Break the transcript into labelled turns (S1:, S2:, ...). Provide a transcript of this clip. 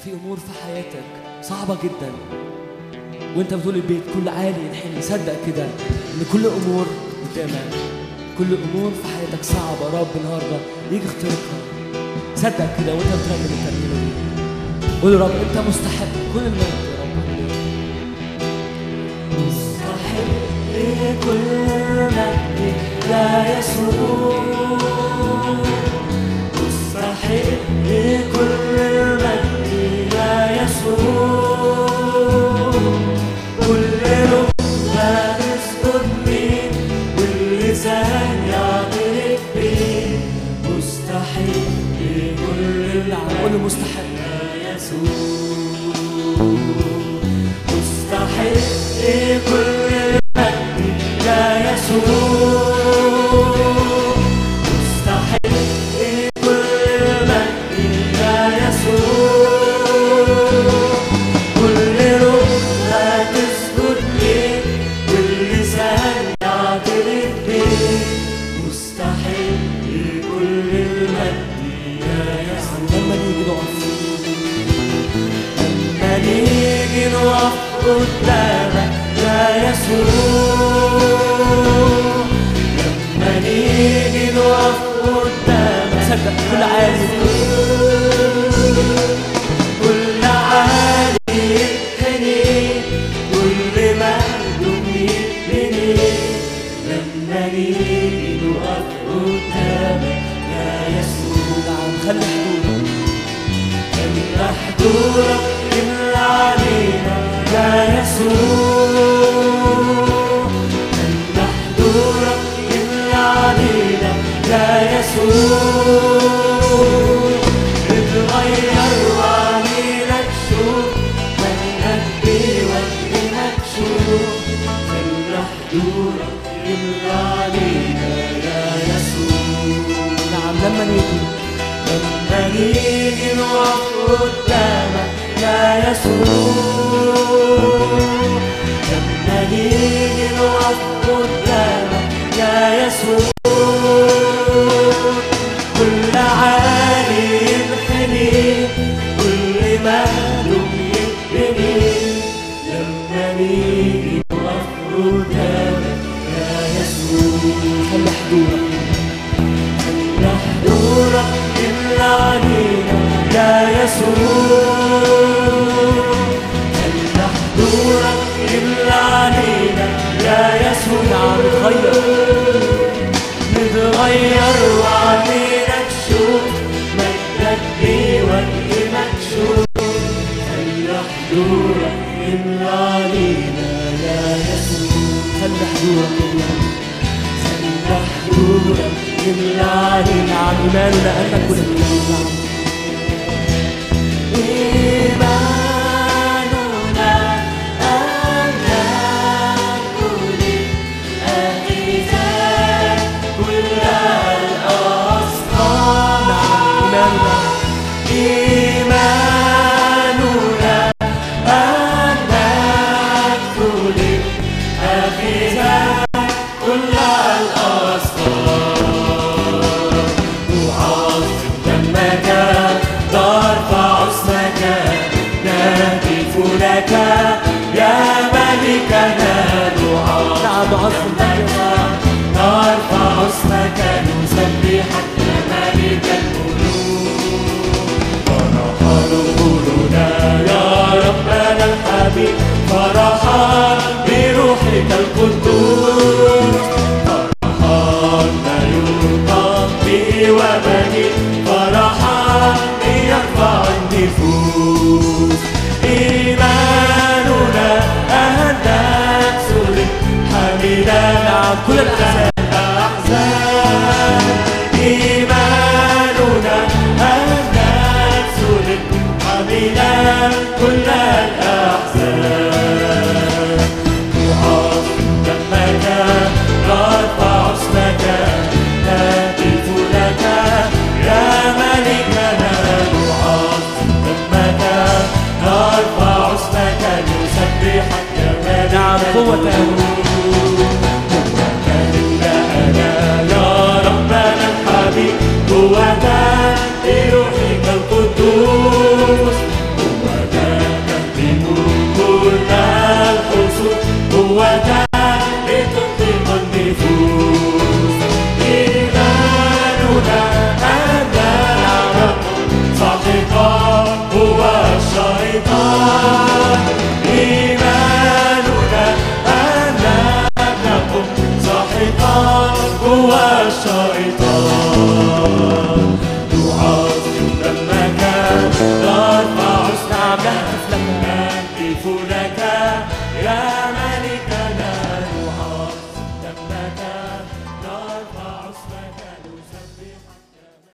S1: في أمور في حياتك صعبة جدا وانت بتقول البيت كل عالي ينحني. صدق كده ان كل أمور قدامك، كل أمور في حياتك صعبة رب النهاردة يجي اخترقها. صدق كده وانت بترنم الترنيمة دي، قول يا رب انت مستحق كل المجد يا رب. مستحق كل المجد يا يسوع، مستحق كل المجد يا يسوع. كل ركبة تسجد ليك واللسان يعترف بيك. مستحق كل العالم، قول مستحق يا يسوع. مستحق كل المجد يا يسوع. قدامك يا يسوع، لما نيجي نقف قدامك صدق كل عالي، كل عالي يتحني، كل مهدوم يتبني. لما نيجي نقف قدامك يا يسوع، خلي حضورك يملى علينا يا يسوع. لما حضورك يملى علينا يا يسوع، اتغير وعلينا تشوف مجدك بوجه مكشوف. لما حضورك يملى علينا يا يسوع. نعم لما نيجي نقف قدامك يا يسوع، لما نيجي نقف قدامك يا يسوع. كل عالي ينحني، كل مهدوم يتبني. لما نيجي نقف قدامك يا يسوع، خلي حضورك يملى علينا يا يسوع. خلي حضورك يملى علينا يا يسوع. نتغير وعلينا تشوف مجدك بوجه مكشوف. خلي حضورك يملى علينا يا يسوع. خلي حضورك يملى علينا. عن إيماننا أنك كل الإيمان، إيماننا أنك كل أخذت كل الأسقام. إيماننا أنك كل أخذت كل الأسقام. لك يا ملكنا نعظم نرفع اسمك نسبحك يا ملك الملوك. فرحا نقولنا يا ربنا الحبيب، فرحا بروحك القدوس. فرحا لا يرقى به وبني، فرحا يرفع النفوس. إيماننا أهدت سلك حميدا عن كل الأحزان. إيماننا أهدت سلك حميدا كل الأحزان. نعظم دمك نرفع اسمك نهتف لك يا ملكنا. نعظم دمك نرفع اسمك نسبحك يا ملك. نعم قوة